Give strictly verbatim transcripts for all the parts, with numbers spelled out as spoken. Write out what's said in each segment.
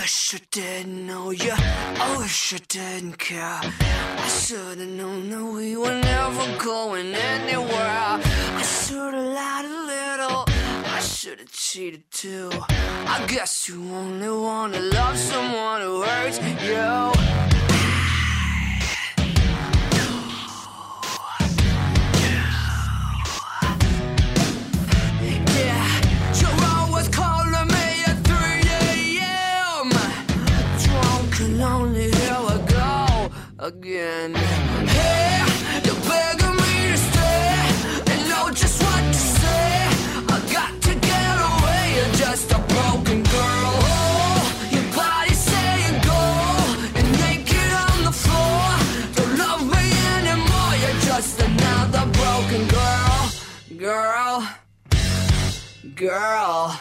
wish I didn't know you, I wish I didn't care. I should've known that we were never going anywhere. I should've lied a little, I should've cheated too. I guess you only wanna love someone who hurts you. Again. Hey, you're begging me to stay and know just what to say. I got to get away, you're just a broken girl. Oh, your body saying go and naked on the floor. Don't love me anymore, you're just another broken girl. Girl, girl.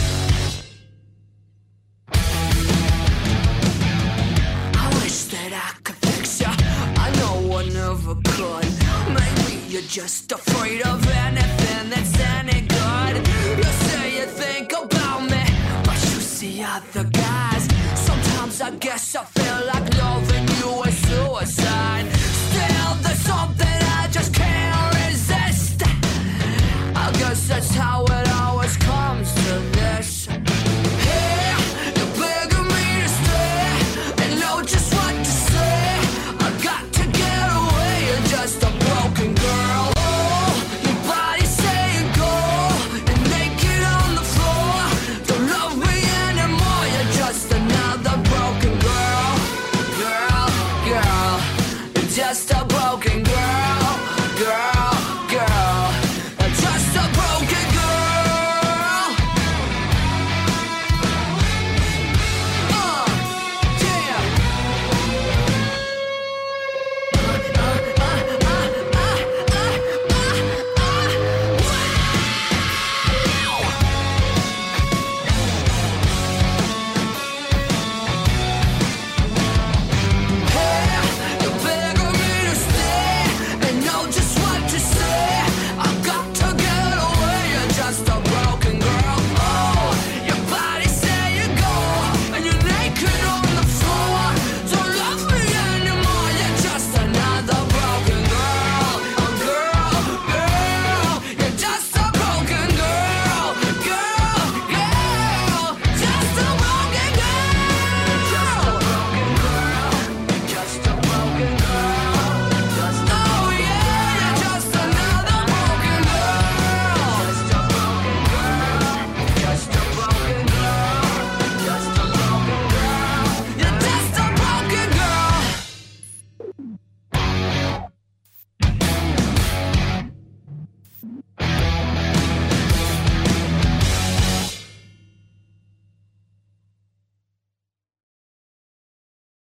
I wish that I could fix ya, I know I never could. Maybe you're just afraid of anything that's any good. You say you think about me, but you see other guys. Sometimes I guess I feel like loving you is suicide. Still there's something I just can't resist. I guess that's how it always comes to this. Hey, you're begging me to stay and know just what to say. I got to get away, you're just a broken girl. Oh, your body saying go and naked on the floor. Don't love me anymore, you're just another broken girl. Girl, girl, you're just a broken girl. Girl.